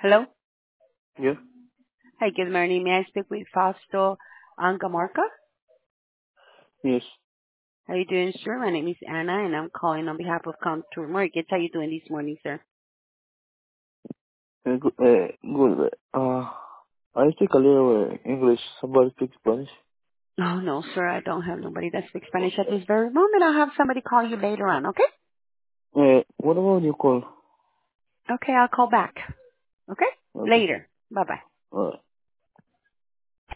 Hello. Yeah. Hi, good morning. May I speak with Fausto Ancamarca? Yes. How you doing, sir? My name is Anna, and I'm calling on behalf of Contour Mortgage. How you doing this morning, sir? Good. Good. I speak a little English. Somebody speak Spanish. Oh, no, sir. I don't have nobody that speaks Spanish at this very moment. I'll have somebody call you later on, okay? What about you call? Okay, I'll call back. Okay? Okay. Later. Bye-bye. Alright.